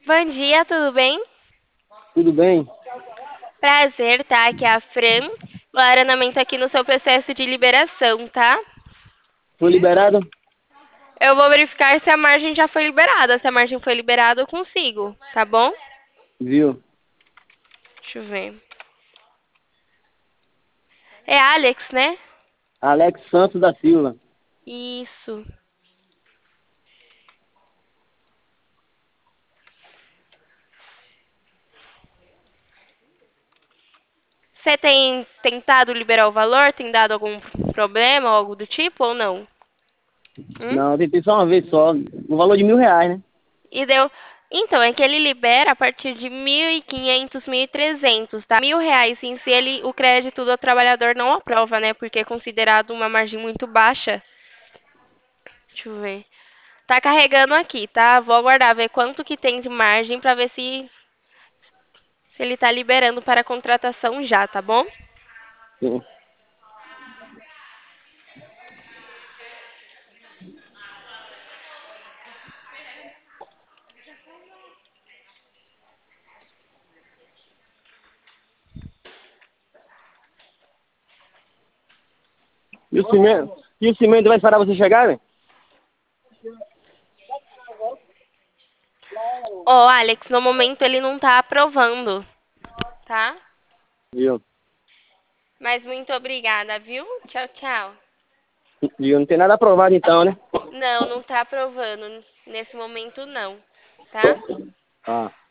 Bom dia, tudo bem? Tudo bem? Prazer, tá? Aqui é a Fran. O aranamento aqui no seu processo de liberação, tá? Foi liberado? Eu vou verificar se a margem já foi liberada. Se a margem foi liberada, eu consigo, tá bom? Viu? Deixa eu ver. É Alex, né? Alex Santos da Silva. Isso. Você tem tentado liberar o valor? Tem dado algum problema ou algo do tipo ou não? Hum? Não, eu tentei só uma vez só. No valor de R$ 1.000, né? E deu. Então, é que ele libera a partir de 1.500, 1.300, tá? R$ 1.000 em si, o crédito do trabalhador não aprova, né? Porque é considerado uma margem muito baixa. Deixa eu ver. Tá carregando aqui, tá? Vou aguardar, ver quanto que tem de margem pra ver se ele tá liberando para a contratação já, tá bom? Sim. E o cimento? E o cimento vai esperar você chegar, né? Ó, Alex, no momento ele não tá aprovando, tá? Viu? Mas muito obrigada, viu? Tchau, tchau. Viu? Não tem nada aprovado então, né? Não, não tá aprovando. Nesse momento, não. Tá? Ah.